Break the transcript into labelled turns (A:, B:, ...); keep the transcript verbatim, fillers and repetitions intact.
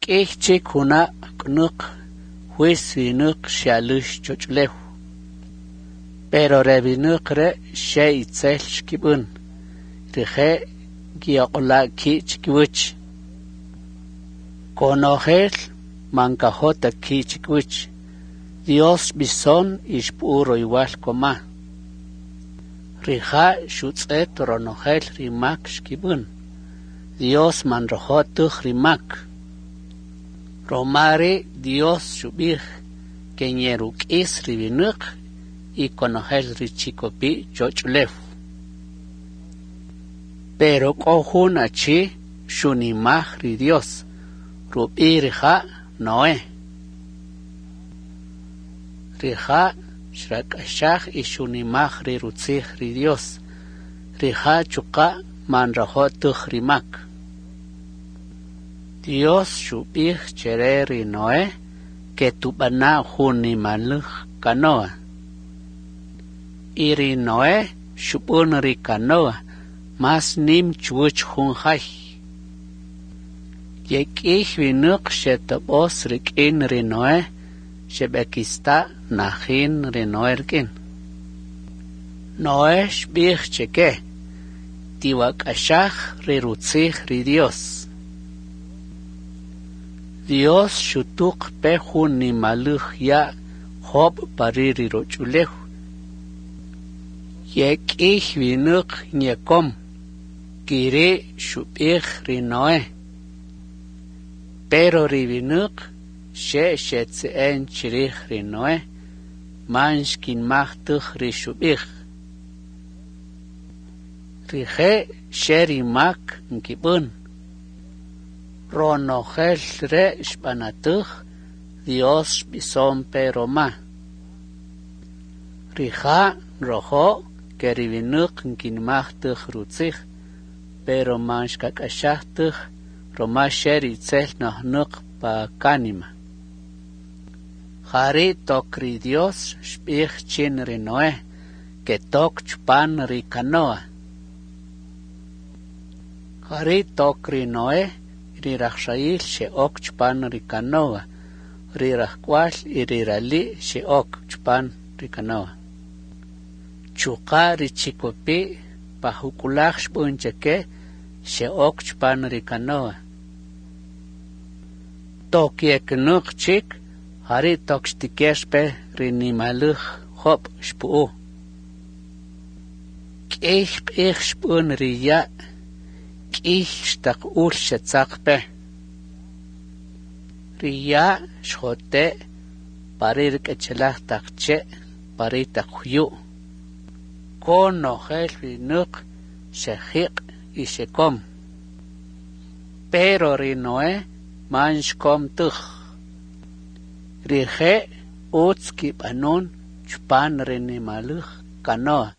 A: K'ich kuna k'nuq juiz vinuq shalush chochlew. Pero revinuq re she itzel shkibun. Rije gioqla kich kiwich. Conojel mancajota kich kiwich. Dios bison ishpuro igual coma. Rija shutzet ronojel rimak shkibun. Dios manrojotuj rimak. Romare Dios shubij kenyeruk is rivinuk y conojel richikopi chochlev. Pero kohun achi shunimaj ri Dios rubi rija Noé. Rija shrakashaj y shunimaj ri rutzij ri Dios. Rija chuka manrajotuj rimak. Dios shubij chereri Noé que tubana junimaluj canoa. Iri Noé shubun ri canoa mas nim chuch junjay. Yekih vinuk shetabos rikin ri Noé shebekista najin ri Noé rikin. Noé shbij cheke tiwakashaj ri rutzij ri Dios. Dios shutuk pejun ni maluj ya job pariri rochulew. Yekih vinuk nyekom kire shubij ri Noé. Pero ri vinuk she shetzeen chirij ri Noé manshkin mahtuj ri shubij. Rije sheri mak nkibun. Ronojel re shpanatuj Dios bison pero ma. Rija rojo que rivinuk nkinmahtuj rutzij pero manshkakashahtuj roma sheri tzel nohnuk pa kanima. Jari tok ri Dios shbij chin ri Noé que tok chpan ri canoa. Jari tok ri Noé ri rachshayil she ok chpan ri canoa. Ri rachkwal y ri rali she ok chpan ri canoa. Chuka ri chikopi pa hukulaj shbun cheke she ok chpan ri canoa. Tok yeknuk chik hari tok shtikeshpe ri nimaluj hop shpuu. K'ih b'ih shbun ri ya k'ih shtak ul shetzakpe. Ri ya shjote pari rik'echelaj takche pari takhuyu. Conojel vinuk shejiq y shekom. Pero ri Noé manshkom tuj. Rije utz kibanun chpan ri nimaluj canoa.